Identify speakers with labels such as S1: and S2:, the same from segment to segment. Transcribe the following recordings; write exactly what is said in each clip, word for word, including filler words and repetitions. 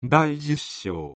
S1: だいじゅっ章。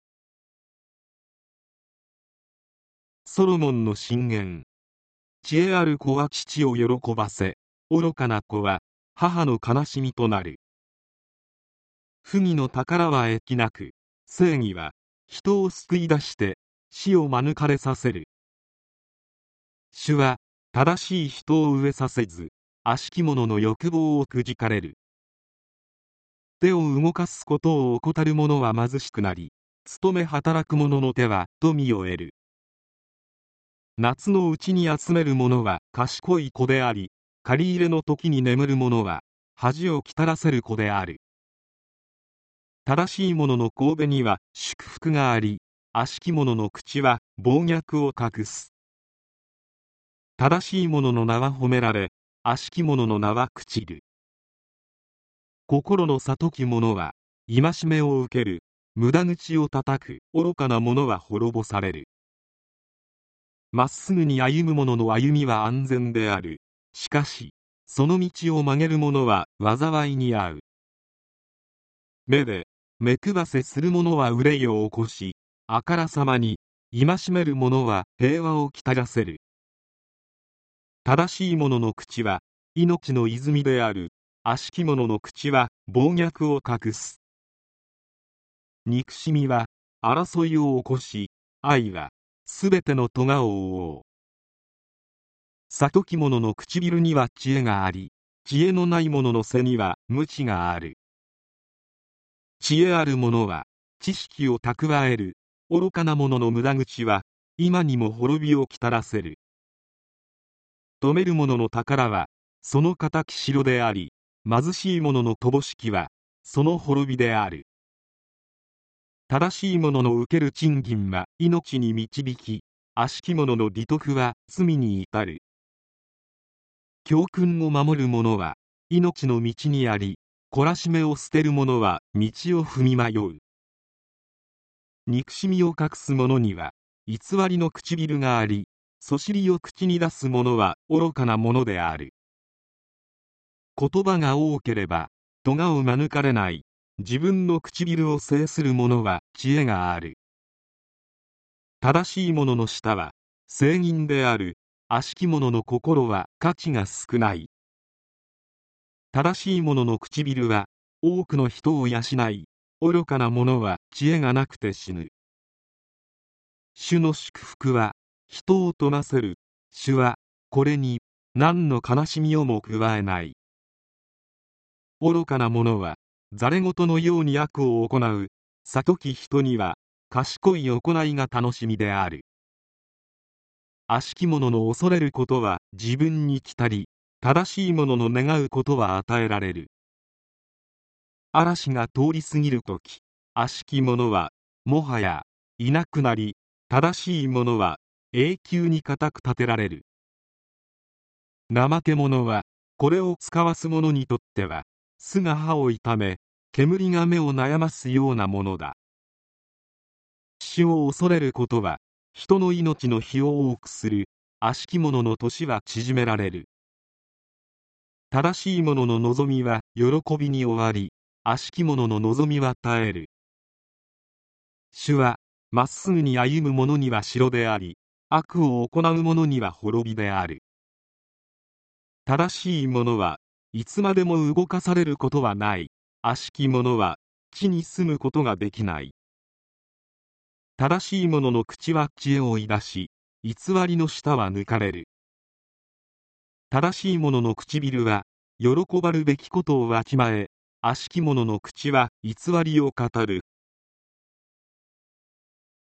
S1: ソロモンの箴言。知恵ある子は父を喜ばせ、愚かな子は母の悲しみとなる。不義の宝は益なく、正義は人を救い出して死を免れさせる。主は正しい人を飢えさせず、悪しき者の欲望をくじかれる。手を動かすことを怠る者は貧しくなり、勤め働く者の手は富を得る。夏のうちに集める者は賢い子であり、借り入れの時に眠る者は恥をきたらせる子である。正しい者の頭には祝福があり、悪しき者の口は暴虐を隠す。正しい者の名は褒められ、悪しき者の名は朽ちる。心の悟き者は戒めを受ける。無駄口を叩く愚かな者は滅ぼされる。まっすぐに歩む者の歩みは安全である。しかしその道を曲げる者は災いに遭う。目で目配せする者は憂いを起こし、あからさまに戒める者は平和をきたらせる。正しい者の口は命の泉である。悪しき者の口は暴虐を隠す。憎しみは争いを起こし、愛はすべての咎を覆う。悟き者の唇には知恵があり、知恵のない者の背には無知がある。知恵ある者は知識を蓄える。愚かな者の無駄口は今にも滅びをきたらせる。富める者の宝はその敵城であり、貧しい者の乏しきはその滅びである。正しい者の受ける賃金は命に導き、悪しき者の利得は罪に至る。教訓を守る者は命の道にあり、懲らしめを捨てる者は道を踏み迷う。憎しみを隠す者には偽りの唇があり、そしりを口に出す者は愚かな者である。言葉が多ければ咎を免れない。自分の唇を制する者は知恵がある。正しい者の舌は正銀である。悪しき者の心は価値が少ない。正しい者の唇は多くの人を養い、愚かな者は知恵がなくて死ぬ。主の祝福は人を富ませる。主はこれに何の悲しみをも加えない。愚かな者はざれ言のように悪を行う。悟き人には賢い行いが楽しみである。悪しき者の恐れることは自分に来たり、正しい者の願うことは与えられる。嵐が通り過ぎるとき、悪しき者はもはやいなくなり、正しい者は永久に固く立てられる。怠け者はこれを使わす者にとっては巣が歯を痛め、煙が目を悩ますようなものだ。死を恐れることは人の命の日を多くする。悪しき者の年は縮められる。正しい者の望みは喜びに終わり、悪しき者の望みは絶える。主はまっすぐに歩む者には城であり、悪を行う者には滅びである。正しい者はいつまでも動かされることはない。悪しき者は地に住むことができない。正しい者の口は知恵を追い出し、偽りの舌は抜かれる。正しい者の唇は喜ばるべきことをわきまえ、悪しき者の口は偽りを語る。